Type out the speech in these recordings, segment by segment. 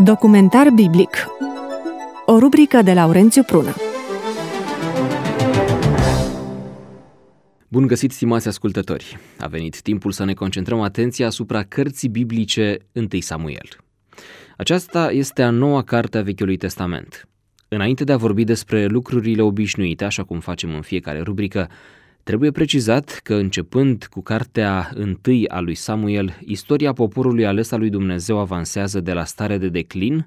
Documentar biblic. O rubrică de Laurențiu Prună. Bun găsit, stimați ascultători! A venit timpul să ne concentrăm atenția asupra cărții biblice 1 Samuel. Aceasta este a noua carte a Vechiului Testament. Înainte de a vorbi despre lucrurile obișnuite, așa cum facem în fiecare rubrică, trebuie precizat că începând cu cartea 1 a lui Samuel, istoria poporului ales al lui Dumnezeu avansează de la stare de declin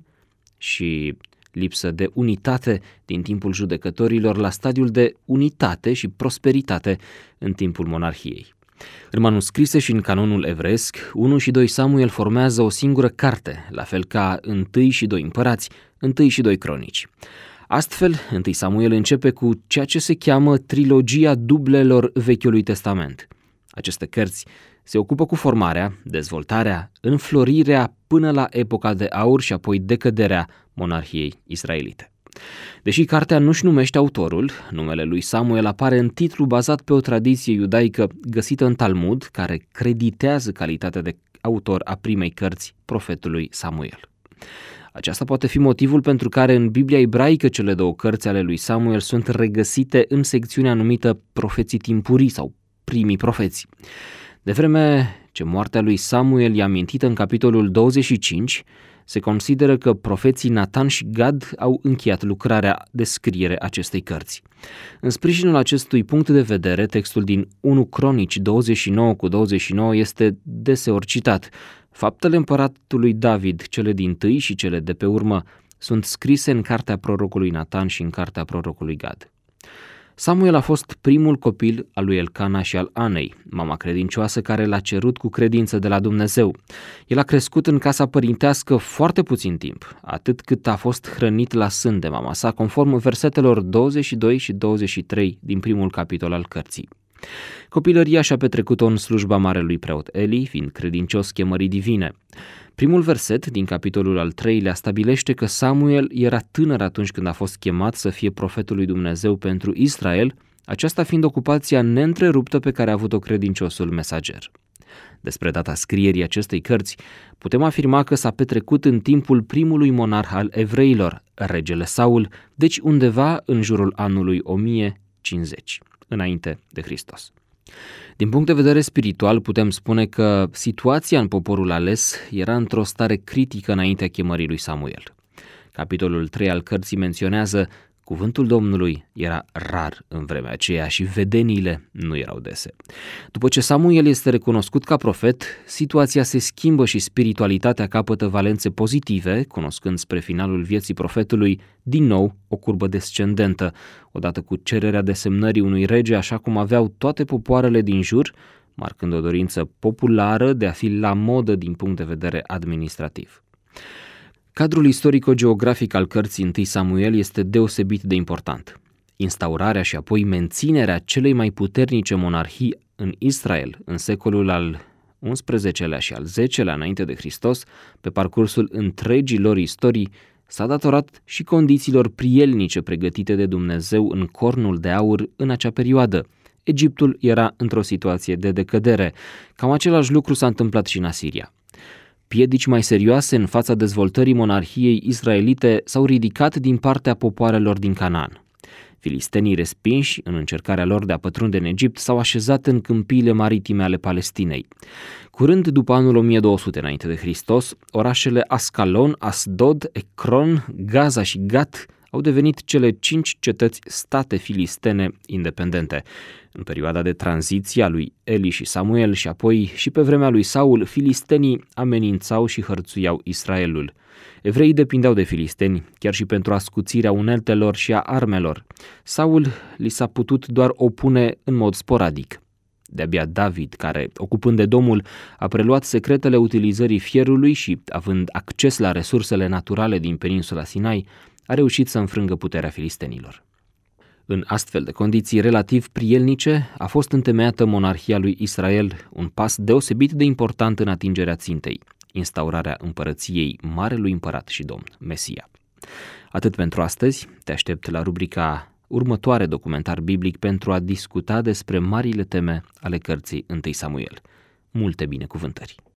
și lipsă de unitate din timpul judecătorilor la stadiul de unitate și prosperitate în timpul monarhiei. În manuscrise și în canonul evreiesc, 1 și 2 Samuel formează o singură carte, la fel ca 1 și 2 Împărați, 1 și 2 Cronici. Astfel, 1 Samuel începe cu ceea ce se cheamă trilogia dublelor Vechiului Testament. Aceste cărți se ocupă cu formarea, dezvoltarea, înflorirea până la epoca de aur și apoi decăderea monarhiei israelite. Deși cartea nu-și numește autorul, numele lui Samuel apare în titlu bazat pe o tradiție iudaică găsită în Talmud, care creditează calitatea de autor a primei cărți, profetului Samuel. Aceasta poate fi motivul pentru care în Biblia ebraică cele două cărți ale lui Samuel sunt regăsite în secțiunea numită Profeții timpurii sau Primii profeți. De vreme ce moartea lui Samuel e amintită în capitolul 25, se consideră că profeții Natan și Gad au încheiat lucrarea de scriere acestei cărți. În sprijinul acestui punct de vedere, textul din 1 Cronici 29:29 este deseori citat. Faptele împăratului David, cele dintâi și cele de pe urmă, sunt scrise în cartea prorocului Natan și în cartea prorocului Gad. Samuel a fost primul copil al lui Elcana și al Anei, mama credincioasă care l-a cerut cu credință de la Dumnezeu. El a crescut în casa părintească foarte puțin timp, atât cât a fost hrănit la sân de mama sa, conform versetelor 22 și 23 din primul capitol al cărții. Copilăria și-a petrecut-o în slujba marelui preot Eli, fiind credincios chemării divine. Primul verset din capitolul al 3-lea stabilește că Samuel era tânăr atunci când a fost chemat să fie profetul lui Dumnezeu pentru Israel, aceasta fiind ocupația neîntreruptă pe care a avut-o credinciosul mesager. Despre data scrierii acestei cărți, putem afirma că s-a petrecut în timpul primului monarh al evreilor, regele Saul, deci undeva în jurul anului 1050, înainte de Hristos. Din punct de vedere spiritual, putem spune că situația în poporul ales era într-o stare critică înaintea chemării lui Samuel. Capitolul 3 al cărții menționează: cuvântul Domnului era rar în vremea aceea și vedeniile nu erau dese. După ce Samuel este recunoscut ca profet, situația se schimbă și spiritualitatea capătă valențe pozitive, cunoscând spre finalul vieții profetului din nou o curbă descendentă, odată cu cererea desemnării unui rege așa cum aveau toate popoarele din jur, marcând o dorință populară de a fi la modă din punct de vedere administrativ. Cadrul istorico-geografic al cărții 1 Samuel este deosebit de important. Instaurarea și apoi menținerea celei mai puternice monarhii în Israel în secolul al XI-lea și al X-lea înainte de Hristos, pe parcursul întregii lor istorii, s-a datorat și condițiilor prielnice pregătite de Dumnezeu în cornul de aur în acea perioadă. Egiptul era într-o situație de decădere. Cam același lucru s-a întâmplat și în Asiria. Piedici mai serioase în fața dezvoltării monarhiei israelite s-au ridicat din partea popoarelor din Canaan. Filistenii, respinși în încercarea lor de a pătrunde în Egipt, s-au așezat în câmpiile maritime ale Palestinei. Curând după anul 1200 înainte de Hristos, orașele Ascalon, Asdod, Ecron, Gaza și Gat au devenit cele 5 cetăți-state filistene independente. În perioada de tranziție a lui Eli și Samuel și apoi și pe vremea lui Saul, filistenii amenințau și hărțuiau Israelul. Evreii depindeau de filisteni chiar și pentru ascuțirea uneltelor și a armelor. Saul li s-a putut doar opune în mod sporadic. De-abia David, care, ocupând Edomul, a preluat secretele utilizării fierului și, având acces la resursele naturale din peninsula Sinai, a reușit să înfrângă puterea filistenilor. În astfel de condiții relativ prielnice a fost întemeiată monarhia lui Israel, un pas deosebit de important în atingerea țintei, instaurarea împărăției Marelui Împărat și Domn, Mesia. Atât pentru astăzi, te aștept la rubrica următoare documentar biblic pentru a discuta despre marile teme ale cărții 1 Samuel. Multe binecuvântări!